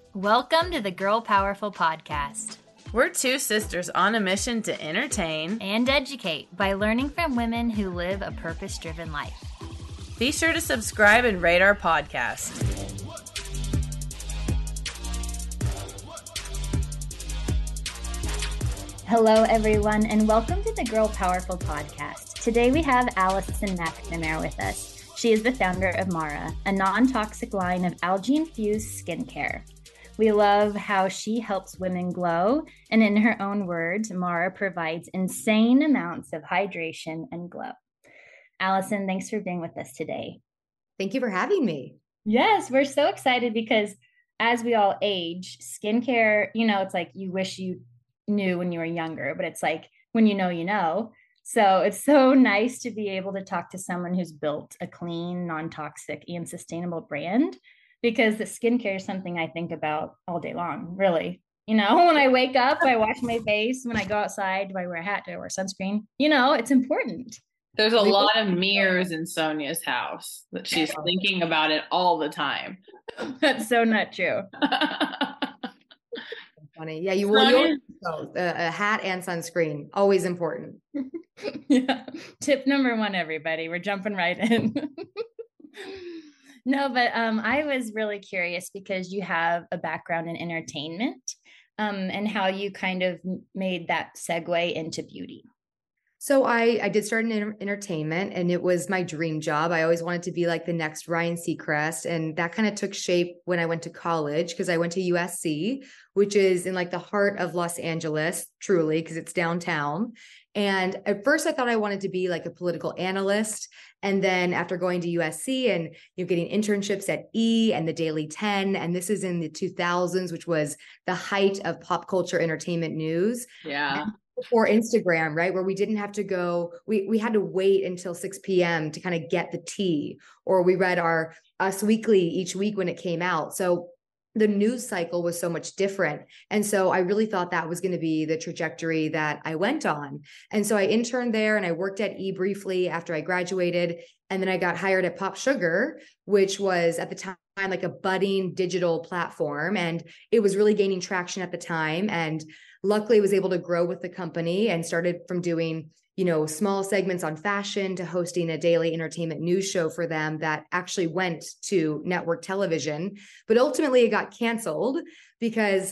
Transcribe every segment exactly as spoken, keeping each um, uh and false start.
Welcome to the Girl Powerful Podcast. We're two sisters on a mission to entertain and educate by learning from women who live a purpose-driven life. Be sure to subscribe and rate our podcast. Hello, everyone, and welcome to the Girl Powerful Podcast. Today we have Allison McNamara with us. She is the founder of Mara, a non-toxic line of algae-infused skincare. We love how she helps women glow, and in her own words, Mara provides insane amounts of hydration and glow. Allison, thanks for being with us today. Thank you for having me. Yes, we're so excited because as we all age, skincare, you know, it's like you wish you knew when you were younger, but it's like when you know, you know. So it's so nice to be able to talk to someone who's built a clean, non-toxic, and sustainable brand, because the skincare is something I think about all day long, really. You know, when I wake up, I wash my face. When I go outside, do I wear a hat? Do I wear sunscreen? You know, it's important. There's a lot of mirrors in Sonia's house that she's thinking about it all the time. That's so not true. Funny. Yeah, you will use a hat and sunscreen. Always important. Yeah. Tip number one, everybody. We're jumping right in. No, but um, I was really curious because you have a background in entertainment um, and how you kind of made that segue into beauty. So I, I did start in entertainment, and it was my dream job. I always wanted to be like the next Ryan Seacrest. And that kind of took shape when I went to college, because I went to U S C, which is in like the heart of Los Angeles, truly, because it's downtown. And at first I thought I wanted to be like a political analyst. And then after going to U S C and you know, getting internships at E! And the Daily ten, and this is in the two thousands, which was the height of pop culture entertainment news. Yeah. Before Instagram, right? Where we didn't have to go, we, we had to wait until six p.m. to kind of get the tea, or we read our Us Weekly each week when it came out. So the news cycle was so much different. And so I really thought that was going to be the trajectory that I went on. And so I interned there and I worked at E! Briefly after I graduated. And then I got hired at Pop Sugar, which was at the time like a budding digital platform. And it was really gaining traction at the time. And luckily I was able to grow with the company and started from doing, you know, small segments on fashion to hosting a daily entertainment news show for them that actually went to network television. But ultimately it got canceled because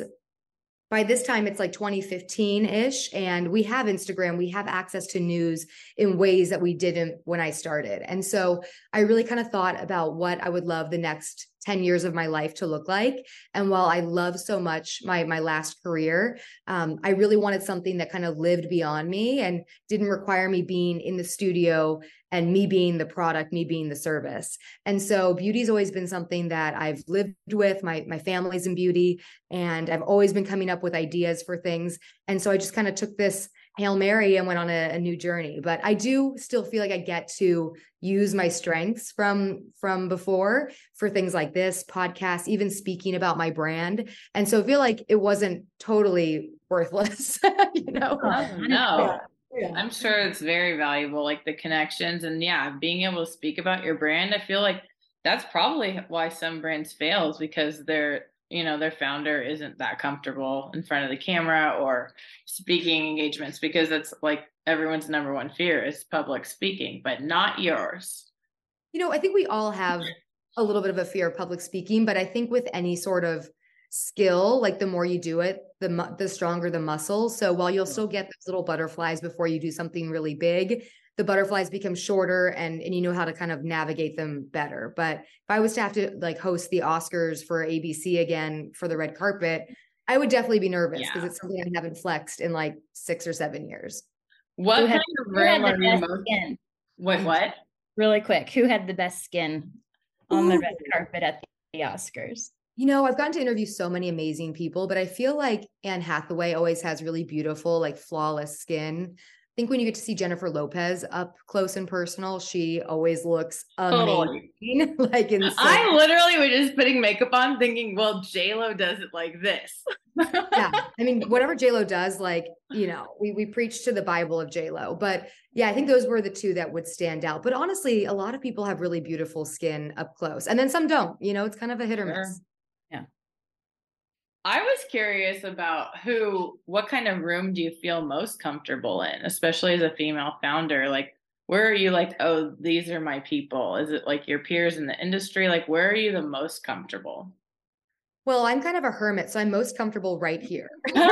by this time it's like twenty fifteen ish. And we have Instagram, we have access to news in ways that we didn't when I started. And so I really kind of thought about what I would love the next ten years of my life to look like. And while I love so much my, my last career, um, I really wanted something that kind of lived beyond me and didn't require me being in the studio and me being the product, me being the service. And so beauty's always been something that I've lived with. My, my family's in beauty, and I've always been coming up with ideas for things. And so I just kind of took this Hail Mary and went on a, a new journey. But I do still feel like I get to use my strengths from, from before for things like this podcast, even speaking about my brand. And so I feel like it wasn't totally worthless, you know? Oh, no. Yeah. I'm sure it's very valuable, like the connections and yeah, being able to speak about your brand. I feel like that's probably why some brands fail, is because they're, you know, their founder isn't that comfortable in front of the camera or speaking engagements, because it's like everyone's number one fear is public speaking, but not yours. You know, I think we all have a little bit of a fear of public speaking, but I think with any sort of skill, like the more you do it, the the stronger the muscle. So while you'll still get those little butterflies before you do something really big, the butterflies become shorter and, and you know how to kind of navigate them better. But if I was to have to like host the Oscars for A B C again for the red carpet, I would definitely be nervous because yeah. It's something I haven't flexed in like six or seven years. What who kind had, of room are you most... skin? Wait, what? Really quick, who had the best skin on Ooh. the red carpet at the Oscars? You know, I've gotten to interview so many amazing people, but I feel like Anne Hathaway always has really beautiful, like flawless skin. I think when you get to see Jennifer Lopez up close and personal, she always looks amazing. Totally. Like in I literally was just putting makeup on thinking, well, J-Lo does it like this. Yeah. I mean, whatever J-Lo does, like, you know, we, we preach to the Bible of J-Lo, but yeah, I think those were the two that would stand out. But honestly, a lot of people have really beautiful skin up close and then some don't, you know, it's kind of a hit or Sure. miss. Yeah. I was curious about who, what kind of room do you feel most comfortable in, especially as a female founder? Like, where are you like, oh, these are my people? Is it like your peers in the industry? Like, where are you the most comfortable? Well, I'm kind of a hermit, so I'm most comfortable right here.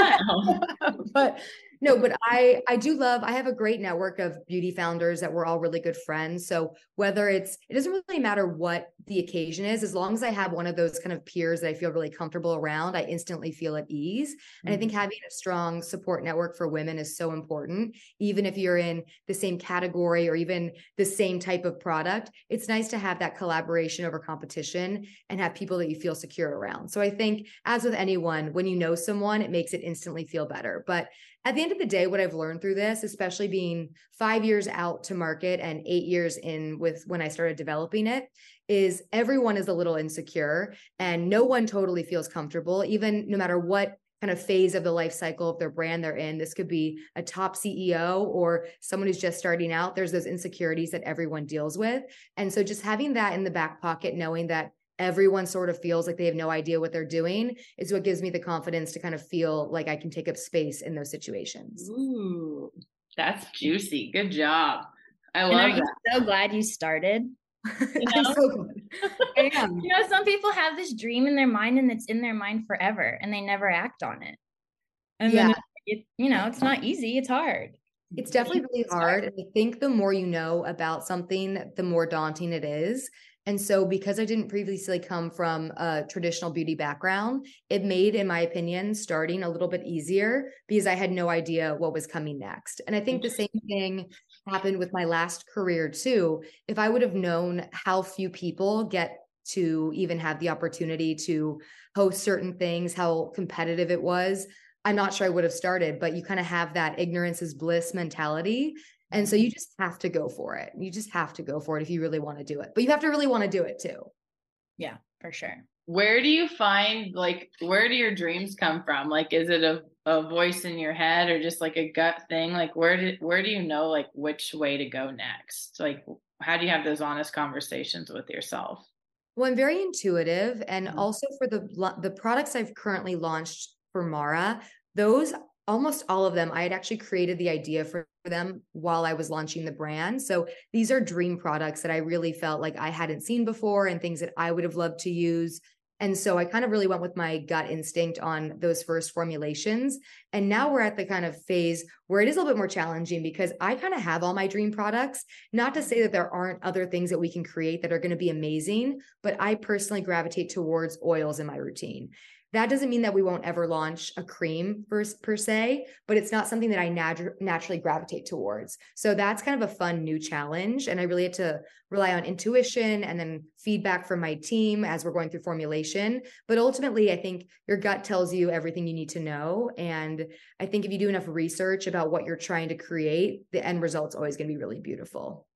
But no, but I I do love, I have a great network of beauty founders that we're all really good friends. So whether it's, it doesn't really matter what the occasion is, as long as I have one of those kind of peers that I feel really comfortable around, I instantly feel at ease. And mm-hmm. I think having a strong support network for women is so important. Even if you're in the same category or even the same type of product, it's nice to have that collaboration over competition and have people that you feel secure around. So I think, as with anyone, when you know someone, it makes it instantly feel better. But at the end of the day, what I've learned through this, especially being five years out to market and eight years in with when I started developing it, is everyone is a little insecure and no one totally feels comfortable, even no matter what kind of phase of the life cycle of their brand they're in. This could be a top C E O or someone who's just starting out. There's those insecurities that everyone deals with. And so just having that in the back pocket, knowing that everyone sort of feels like they have no idea what they're doing, is what gives me the confidence to kind of feel like I can take up space in those situations. Ooh, that's juicy. Good job. I love and are that. You so glad you started. You know? I'm so glad. I am. You know, some people have this dream in their mind and it's in their mind forever and they never act on it. And yeah. then, it, it, you know, it's not easy. It's hard. It's definitely really hard. And I think the more you know about something, the more daunting it is. And so because I didn't previously come from a traditional beauty background, it made, in my opinion, starting a little bit easier because I had no idea what was coming next. And I think the same thing happened with my last career too. If I would have known how few people get to even have the opportunity to host certain things, how competitive it was, I'm not sure I would have started, but you kind of have that ignorance is bliss mentality. And so you just have to go for it. You just have to go for it if you really want to do it, but you have to really want to do it too. Yeah, for sure. Where do you find, like, where do your dreams come from? Like, is it a, a voice in your head or just like a gut thing? Like, where did, where do you know, like, which way to go next? Like, how do you have those honest conversations with yourself? Well, I'm very intuitive. And Mm-hmm. also for the, the products I've currently launched for Mara, those almost all of them, I had actually created the idea for them while I was launching the brand. So these are dream products that I really felt like I hadn't seen before and things that I would have loved to use. And so I kind of really went with my gut instinct on those first formulations. And now we're at the kind of phase where it is a little bit more challenging because I kind of have all my dream products. Not to say that there aren't other things that we can create that are going to be amazing, but I personally gravitate towards oils in my routine. That doesn't mean that we won't ever launch a cream per, per se, but it's not something that I natu- naturally gravitate towards. So that's kind of a fun new challenge. And I really had to rely on intuition and then feedback from my team as we're going through formulation. But ultimately, I think your gut tells you everything you need to know. And I think if you do enough research about what you're trying to create, the end result's always going to be really beautiful.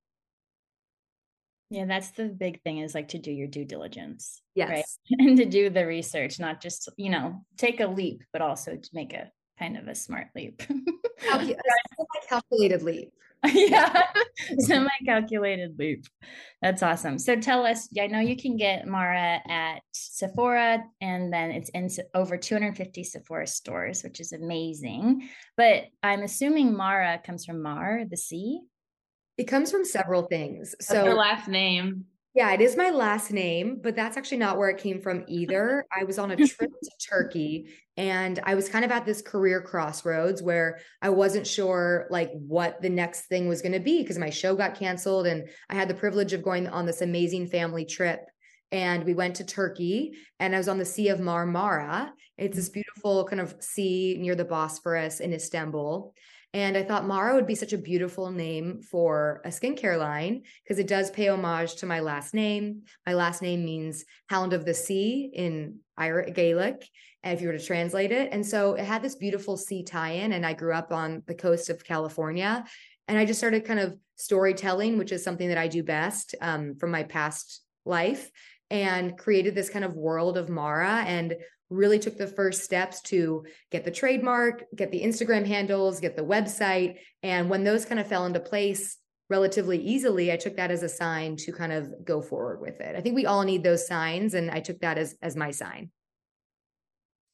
Yeah, that's the big thing, is like to do your due diligence. Yes. Right. And to do the research, not just, you know, take a leap, but also to make a kind of a smart leap. Calcul- a calculated leap. Yeah. Semi-calculated leap. That's awesome. So tell us, I know you can get Mara at Sephora, and then it's in over two hundred fifty Sephora stores, which is amazing. But I'm assuming Mara comes from Mar, the sea. It comes from several things. So that's your last name. Yeah, it is my last name, but that's actually not where it came from either. I was on a trip to Turkey and I was kind of at this career crossroads where I wasn't sure like what the next thing was going to be because my show got canceled and I had the privilege of going on this amazing family trip. And we went to Turkey and I was on the Sea of Marmara. It's this beautiful kind of sea near the Bosphorus in Istanbul. And I thought Mara would be such a beautiful name for a skincare line because it does pay homage to my last name. My last name means Hound of the Sea in Irish Gaelic, if you were to translate it. And so it had this beautiful sea tie-in, and I grew up on the coast of California. And I just started kind of storytelling, which is something that I do best um, from my past life, and created this kind of world of Mara and really took the first steps to get the trademark, get the Instagram handles, get the website. And when those kind of fell into place relatively easily, I took that as a sign to kind of go forward with it. I think we all need those signs. And I took that as, as my sign.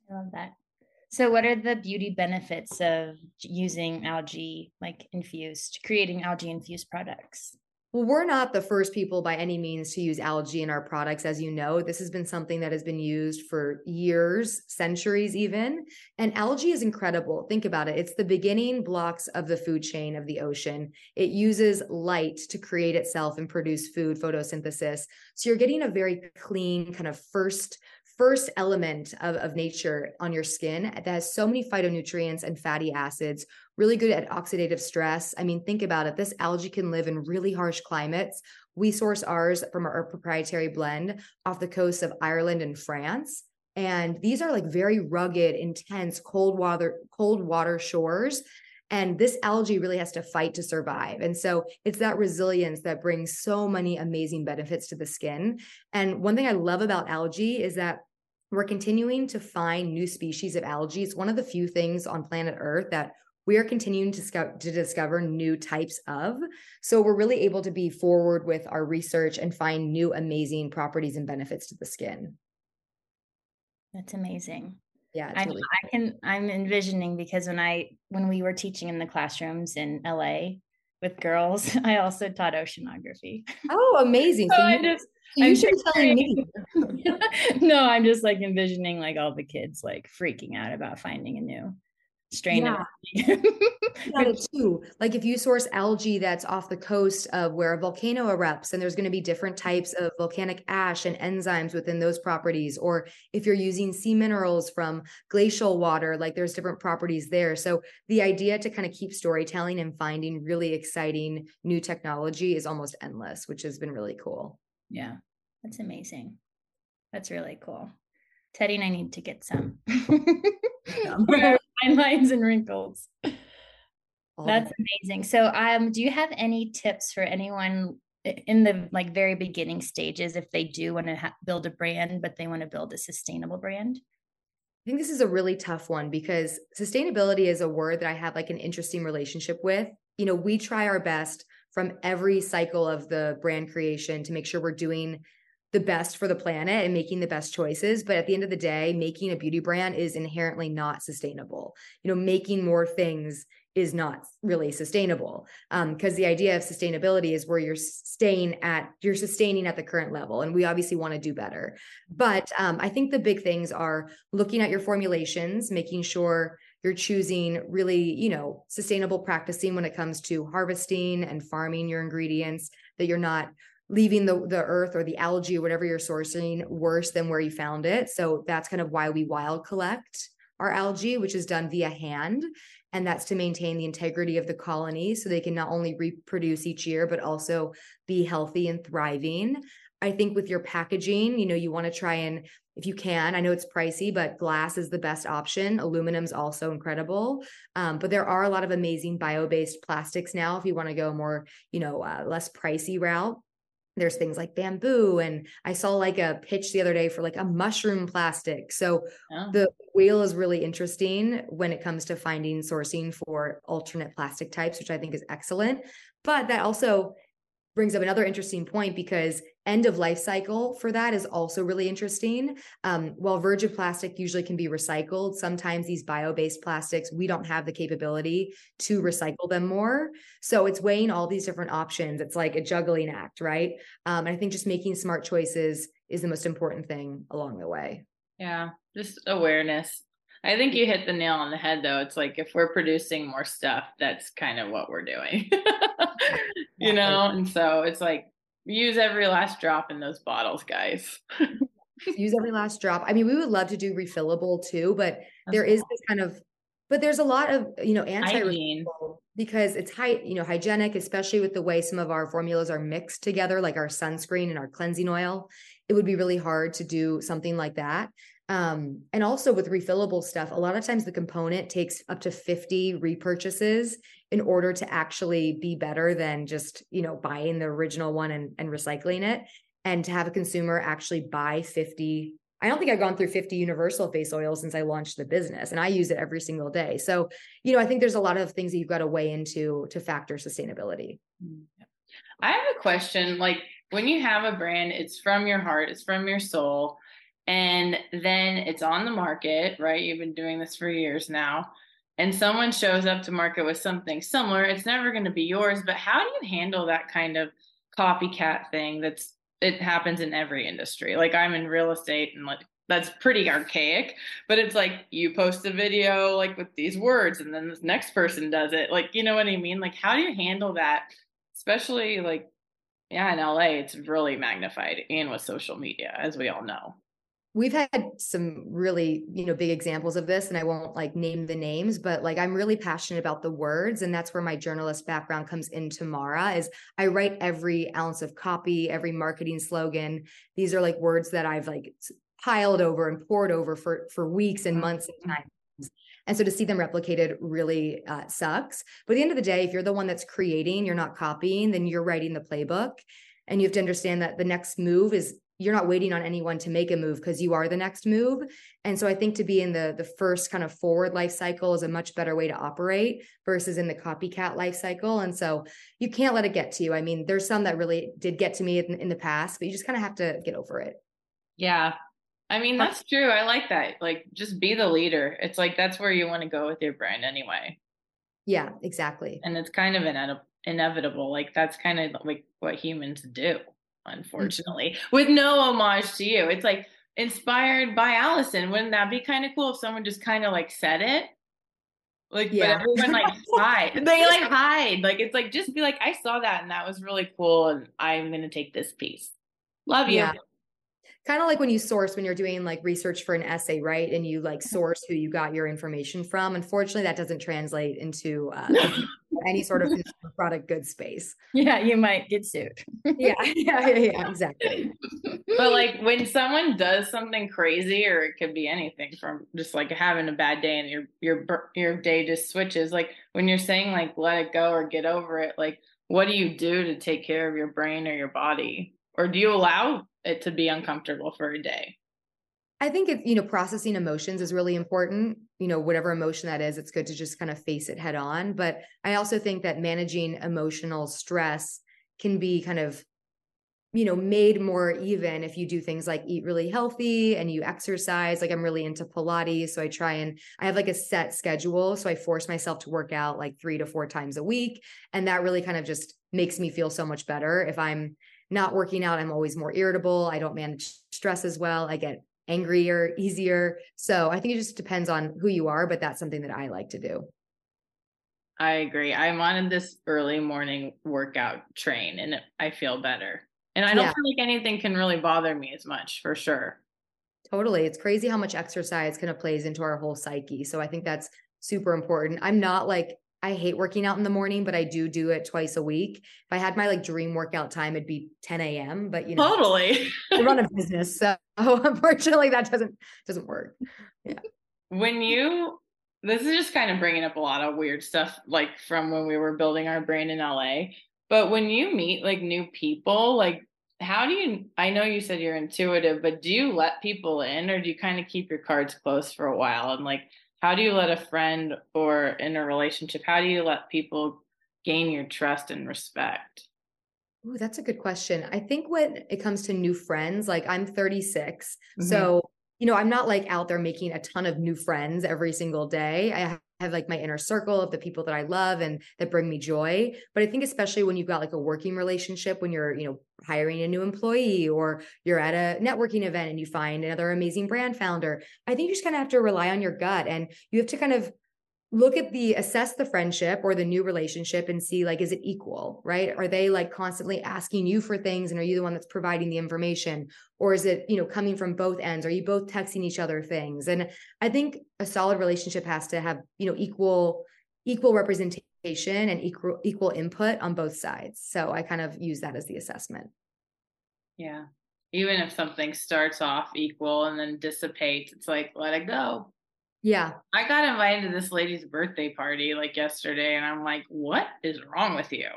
I love that. So what are the beauty benefits of using algae, like infused, creating algae infused products? Well, we're not the first people by any means to use algae in our products. As you know, this has been something that has been used for years, centuries even. And algae is incredible. Think about it. It's the beginning blocks of the food chain of the ocean. It uses light to create itself and produce food, photosynthesis. So you're getting a very clean kind of first first element of, of nature on your skin that has so many phytonutrients and fatty acids, really good at oxidative stress. I mean, think about it. This algae can live in really harsh climates. We source ours from our, our proprietary blend off the coast of Ireland and France. And these are like very rugged, intense, cold water, cold water shores. And this algae really has to fight to survive. And so it's that resilience that brings so many amazing benefits to the skin. And one thing I love about algae is that we're continuing to find new species of algae. It's one of the few things on planet Earth that we are continuing to, scout, to discover new types of. So we're really able to be forward with our research and find new amazing properties and benefits to the skin. That's amazing. Yeah, I, really I can, I'm envisioning, because when I, when we were teaching in the classrooms in L A with girls, I also taught oceanography. Oh, amazing. So, so you, I just, you I'm should be telling me. No, I'm just like envisioning like all the kids like freaking out about finding a new strain yeah. of Got it too. Like if you source algae that's off the coast of where a volcano erupts, and there's going to be different types of volcanic ash and enzymes within those properties, or if you're using sea minerals from glacial water, like there's different properties there. So the idea to kind of keep storytelling and finding really exciting new technology is almost endless, which has been really cool. Yeah, that's amazing. That's really cool. Teddy and I need to get some. Fine lines and wrinkles. All That's amazing. So um, do you have any tips for anyone in the like very beginning stages if they do want to ha- build a brand, but they want to build a sustainable brand? I think this is a really tough one because sustainability is a word that I have like an interesting relationship with. You know, we try our best from every cycle of the brand creation to make sure we're doing the best for the planet and making the best choices. But at the end of the day, making a beauty brand is inherently not sustainable. You know, making more things is not really sustainable because um, the idea of sustainability is where you're staying at, you're sustaining at the current level. And we obviously want to do better. But um, I think the big things are looking at your formulations, making sure you're choosing really, you know, sustainable practicing when it comes to harvesting and farming your ingredients, that you're not leaving the, the earth or the algae or whatever you're sourcing worse than where you found it. So that's kind of why we wild collect our algae, which is done via hand. And that's to maintain the integrity of the colony so they can not only reproduce each year, but also be healthy and thriving. I think with your packaging, you know, you want to try and, if you can, I know it's pricey, but glass is the best option. Aluminum's also incredible. Um, but there are a lot of amazing bio-based plastics now if you want to go more, you know, uh, less pricey route. There's things like bamboo, and I saw like a pitch the other day for like a mushroom plastic. So oh. the wheel is really interesting when it comes to finding sourcing for alternate plastic types, which I think is excellent. But that also brings up another interesting point because end of life cycle for that is also really interesting. Um, while virgin plastic usually can be recycled, sometimes these bio-based plastics, we don't have the capability to recycle them more. So it's weighing all these different options. It's like a juggling act, right? Um, and I think just making smart choices is the most important thing along the way. Yeah, just awareness. I think you hit the nail on the head, though. It's like if we're producing more stuff, that's kind of what we're doing, you know? And so it's like, use every last drop in those bottles, guys. Use every last drop. I mean, we would love to do refillable too, but that's there cool. is this kind of, but there's a lot of, you know, anti-refillable because it's high, you know, hygienic, especially with the way some of our formulas are mixed together, like our sunscreen and our cleansing oil. It would be really hard to do something like that. Um, and also with refillable stuff, a lot of times the component takes up to fifty repurchases in order to actually be better than just, you know, buying the original one and, and recycling it. And to have a consumer actually buy fifty, I don't think I've gone through fifty universal face oils since I launched the business, and I use it every single day. So, you know, I think there's a lot of things that you've got to weigh into to factor sustainability. I have a question. Like when you have a brand, it's from your heart, it's from your soul. and then it's on the market, right? You've been doing this for years now, and someone shows up to market with something similar. It's never going to be yours, but how do you handle that kind of copycat thing? That's it happens in every industry. Like I'm in real estate, and like that's pretty archaic, but it's like you post a video like with these words and then this next person does it. Like, you know what I mean? Like, how do you handle that? Especially like, yeah, in L A, it's really magnified and with social media, as we all know. We've had some really, you know, big examples of this, and I won't like name the names, but like I'm really passionate about the words, and that's where my journalist background comes into Mara. Is I write every ounce of copy, every marketing slogan. These are like words that I've like piled over and poured over for for weeks and months and times. And so to see them replicated really uh, sucks. But at the end of the day, if you're the one that's creating, you're not copying, then you're writing the playbook. And you have to understand that the next move is, you're not waiting on anyone to make a move because you are the next move. And so I think to be in the, the first kind of forward life cycle is a much better way to operate versus in the copycat life cycle. And so you can't let it get to you. I mean, there's some that really did get to me in, in the past, but you just kind of have to get over it. Yeah. I mean, that's true. I like that. Like, just be the leader. It's like, that's where you want to go with your brand anyway. Yeah, exactly. And it's kind of ine- inevitable. Like, that's kind of like what humans do, unfortunately, mm-hmm. with no homage to you. It's like inspired by Allison. Wouldn't that be kind of cool if someone just kind of like said it? Like, yeah. But everyone like hide. They like hide. Like, it's like, just be like, I saw that and that was really cool. And I'm going to take this piece. Love you. Yeah. Kind of like when you source, when you're doing like research for an essay, right? And you like source who you got your information from. Unfortunately, that doesn't translate into uh, any sort of consumer product goods space. Yeah, you might get sued. yeah, yeah, yeah, yeah, exactly. But like when someone does something crazy, or it could be anything from just like having a bad day and your your your day just switches. Like when you're saying like let it go or get over it, like what do you do to take care of your brain or your body? Or do you allow it to be uncomfortable for a day? I think it's, you know, processing emotions is really important. You know, whatever emotion that is, it's good to just kind of face it head on. But I also think that managing emotional stress can be kind of, you know, made more even if you do things like eat really healthy and you exercise. Like I'm really into Pilates. So I try and I have like a set schedule. So I force myself to work out like three to four times a week. And that really kind of just makes me feel so much better. If I'm not working out, I'm always more irritable. I don't manage stress as well. I get angrier, easier. So I think it just depends on who you are, but that's something that I like to do. I agree. I'm on this early morning workout train and I feel better. And I don't yeah. feel like anything can really bother me as much, for sure. Totally. It's crazy how much exercise kind of plays into our whole psyche. So I think that's super important. I'm not like, I hate working out in the morning, but I do do it twice a week. If I had my like dream workout time, it'd be ten a.m. But you know, totally. I run a business, so unfortunately that doesn't doesn't work. Yeah. When you, this is just kind of bringing up a lot of weird stuff, like from when we were building our brand in L A. But when you meet like new people, like how do you? I know you said you're intuitive, but do you let people in, or do you kind of keep your cards close for a while and like? How do you let a friend or in a relationship, how do you let people gain your trust and respect? Oh, that's a good question. I think when it comes to new friends, like I'm thirty-six. Mm-hmm. So, you know, I'm not like out there making a ton of new friends every single day. I have like my inner circle of the people that I love and that bring me joy. But I think especially when you've got like a working relationship, when you're, you know, hiring a new employee or you're at a networking event and you find another amazing brand founder, I think you just kind of have to rely on your gut and you have to kind of look at the, assess the friendship or the new relationship and see like, is it equal, right? Are they like constantly asking you for things and are you the one that's providing the information? Or is it, you know, coming from both ends? Are you both texting each other things? And I think a solid relationship has to have, you know, equal, equal representation and equal, equal input on both sides. So I kind of use that as the assessment. Yeah. Even if something starts off equal and then dissipates, it's like, let it go. Yeah. I got invited to this lady's birthday party like yesterday and I'm like, what is wrong with you?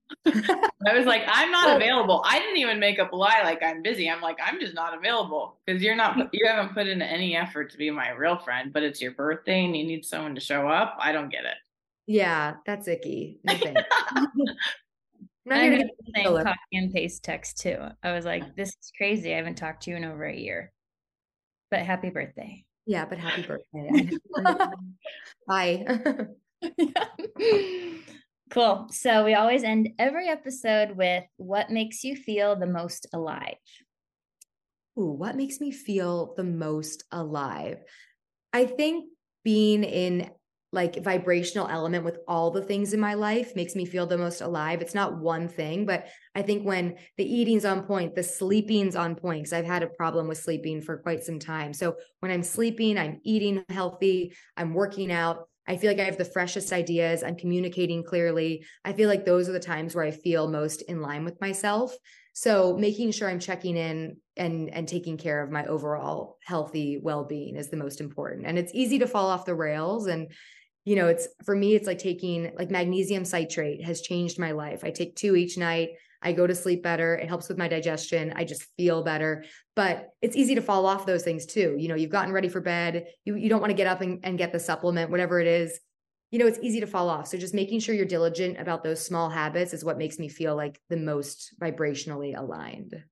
I was like, I'm not available. I didn't even make up a lie like I'm busy. I'm like, I'm just not available because you're not, you haven't put in any effort to be my real friend, but it's your birthday and you need someone to show up. I don't get it. Yeah, that's icky. No thanks. I'm I got the same copy and paste text too. I was like, this is crazy. I haven't talked to you in over a year. But happy birthday. Yeah, but happy birthday. Bye. Cool. So we always end every episode with what makes you feel the most alive? Ooh, what makes me feel the most alive? I think being in like vibrational element with all the things in my life makes me feel the most alive. It's not one thing, but I think when the eating's on point, the sleeping's on point, because I've had a problem with sleeping for quite some time. So when I'm sleeping, I'm eating healthy, I'm working out, I feel like I have the freshest ideas, I'm communicating clearly. I feel like those are the times where I feel most in line with myself. So making sure I'm checking in and, and taking care of my overall healthy well-being is the most important. And it's easy to fall off the rails. And, you know, it's, for me, it's like taking like magnesium citrate has changed my life. I take two each night. I go to sleep better. It helps with my digestion. I just feel better, but it's easy to fall off those things too. You know, you've gotten ready for bed. You, you don't want to get up and, and get the supplement, whatever it is. You know, it's easy to fall off. So just making sure you're diligent about those small habits is what makes me feel like the most vibrationally aligned.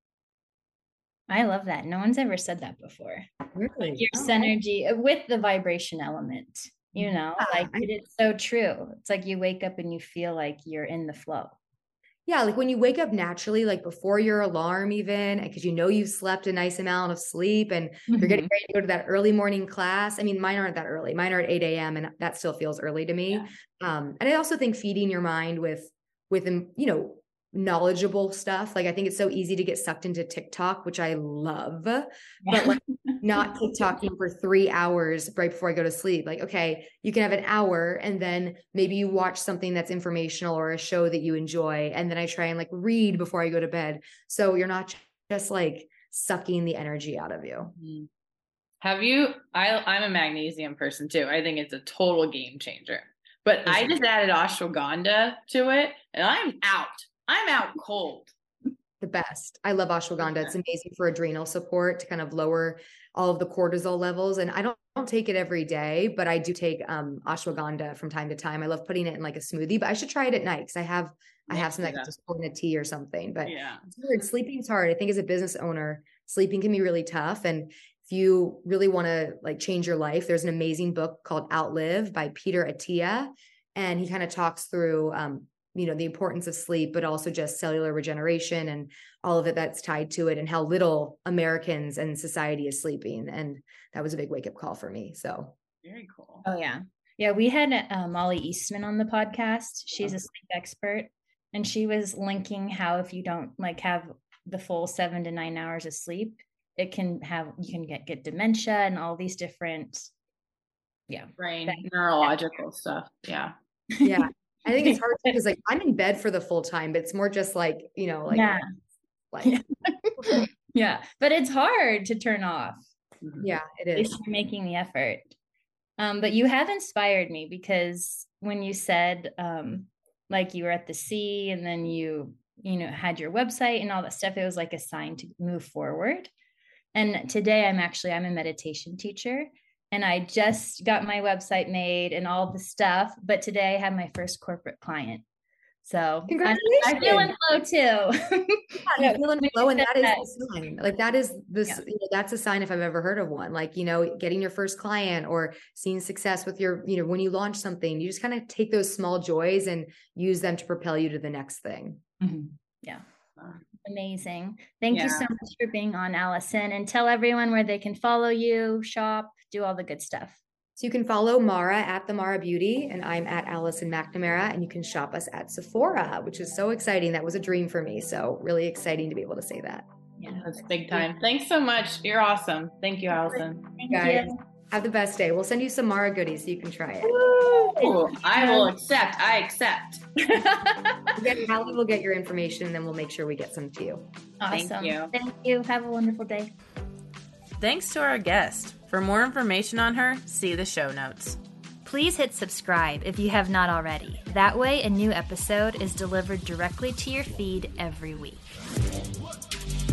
I love that. No one's ever said that before. Really? Like your oh. synergy with the vibration element, you know, yeah, like I, it's so true. It's like you wake up and you feel like you're in the flow. Yeah, like when you wake up naturally, like before your alarm even, because you know you've slept a nice amount of sleep and mm-hmm. you're getting ready to go to that early morning class. I mean, mine aren't that early. Mine are at eight a.m. and that still feels early to me. Yeah. Um, and I also think feeding your mind with, with, you know, knowledgeable stuff. Like I think it's so easy to get sucked into TikTok, which I love, yeah. but like not TikToking for three hours right before I go to sleep. Like, okay, you can have an hour and then maybe you watch something that's informational or a show that you enjoy. And then I try and like read before I go to bed. So you're not just like sucking the energy out of you. Have you, I, I'm a magnesium person too. I think it's a total game changer, but it's I just added ashwagandha to it and I'm out. I'm out cold. The best. I love ashwagandha. It's amazing for adrenal support to kind of lower all of the cortisol levels. And I don't, I don't take it every day, but I do take um, ashwagandha from time to time. I love putting it in like a smoothie, but I should try it at night because I have I have some that I can just pour in a tea or something. But yeah, it's hard. Sleeping is hard. I think as a business owner, sleeping can be really tough. And if you really want to like change your life, there's an amazing book called Outlive by Peter Attia. And he kind of talks through um, you know, the importance of sleep, but also just cellular regeneration and all of it that's tied to it and how little Americans and society is sleeping. And that was a big wake up call for me. So very cool. Oh yeah. Yeah. We had uh, Molly Eastman on the podcast. She's a sleep expert and she was linking how if you don't like have the full seven to nine hours of sleep, it can have, you can get, get dementia and all these different, yeah. brain, that, neurological yeah. stuff. Yeah. Yeah. I think it's hard because like I'm in bed for the full time, but it's more just like, you know, like, yeah. like yeah. yeah, but it's hard to turn off. Yeah, it is. If you're making the effort. Um, but you have inspired me because when you said um, like you were at the sea and then you, you know, had your website and all that stuff, it was like a sign to move forward. And today I'm actually, I'm a meditation teacher. And I just got my website made and all the stuff, but today I have my first corporate client. So congratulations. I'm, I'm feeling flow too. Yeah, feeling flow, and that is the sign. Like that is this, yeah. you know, that's a sign if I've ever heard of one. Like, you know, getting your first client or seeing success with your, you know, when you launch something, you just kind of take those small joys and use them to propel you to the next thing. Mm-hmm. Yeah. Amazing. Thank yeah. you so much for being on, Allison, and tell everyone where they can follow you, shop, do all the good stuff. So you can follow Mara at The Mara Beauty, and I'm at Allison McNamara, and you can shop us at Sephora, which is so exciting. That was a dream for me. So really exciting to be able to say that. Yeah, that's big time. Thanks so much. You're awesome. Thank you, Allison. Thank Guys, you. Have the best day. We'll send you some Mara goodies so you can try it. Ooh, I will accept. I accept. Again, Hallie will get your information, and then we'll make sure we get some to you. Awesome. Thank you. Thank you. Have a wonderful day. Thanks to our guest. For more information on her, see the show notes. Please hit subscribe if you have not already. That way, a new episode is delivered directly to your feed every week.